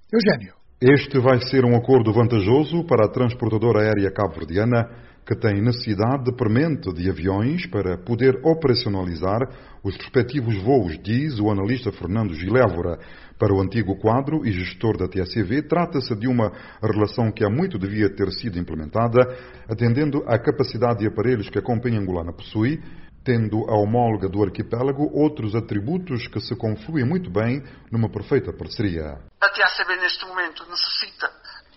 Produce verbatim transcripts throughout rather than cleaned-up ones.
Eugênio. Este vai ser um acordo vantajoso para a transportadora aérea cabo-verdiana, que tem necessidade premente de aviões para poder operacionalizar os respectivos voos, diz o analista Fernando Gilévora. Para o antigo quadro e gestor da T S V, trata-se de uma relação que há muito devia ter sido implementada, atendendo à capacidade de aparelhos que a companhia angolana possui, tendo a homóloga do arquipélago outros atributos que se confluem muito bem numa perfeita parceria. A T S V neste momento necessita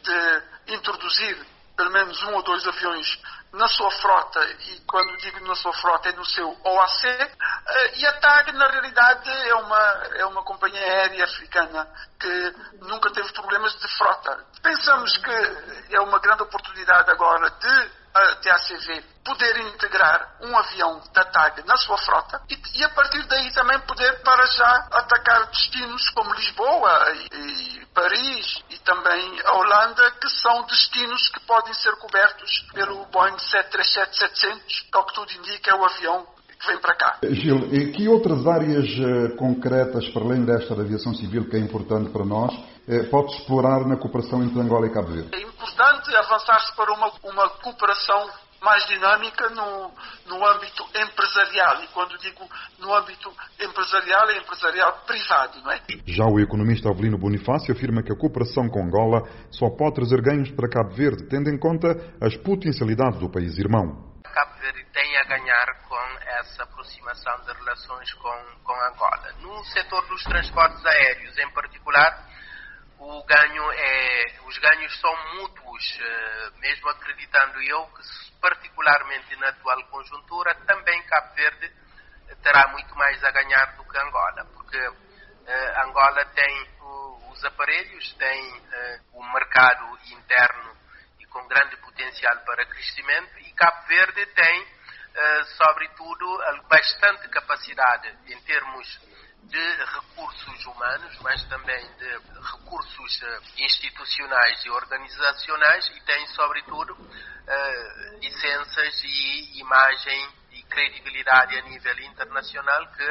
de introduzir pelo menos um ou dois aviões na sua frota, e quando digo na sua frota é no seu O A C, e a TAG na realidade é uma, é uma companhia aérea africana que nunca teve problemas de frota. Pensamos que é uma grande oportunidade agora de a T S V poder integrar um avião da TAG na sua frota e, e a partir daí também poder para já atacar destinos como Lisboa e, e Paris e também a Holanda, que são destinos que podem ser cobertos pelo Boeing sete três sete setecentos, que ao que tudo indica é o avião que vem para cá. Gil, e que outras áreas uh, concretas, para além desta da aviação civil, que é importante para nós, uh, pode explorar na cooperação entre Angola e Cabo Verde? É importante avançar-se para uma, uma cooperação mais dinâmica no, no âmbito empresarial. E quando digo no âmbito empresarial, é empresarial privado, não é? Já o economista Avelino Bonifácio afirma que a cooperação com Angola só pode trazer ganhos para Cabo Verde, tendo em conta as potencialidades do país irmão. Cabo Verde tem a ganhar com essa aproximação de relações com, com Angola. No setor dos transportes aéreos, em particular, o ganho é, os ganhos são mútuos, mesmo acreditando eu que, particularmente na atual conjuntura, também Cabo Verde terá muito mais a ganhar do que Angola, porque uh, Angola tem uh, os aparelhos, tem uh, o mercado interno e com grande potencial para crescimento, e Cabo Verde tem, uh, sobretudo, bastante capacidade em termos de recursos humanos, mas também de recursos uh, institucionais e organizacionais, e tem, sobretudo, uh, licenças e imagem e credibilidade a nível internacional que,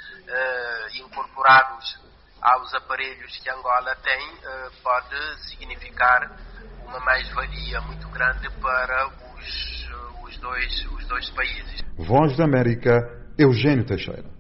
uh, incorporados aos aparelhos que Angola tem, uh, pode significar uma mais-valia muito grande para os, uh, os, dois, os dois países. Voz da América, Eugênio Teixeira.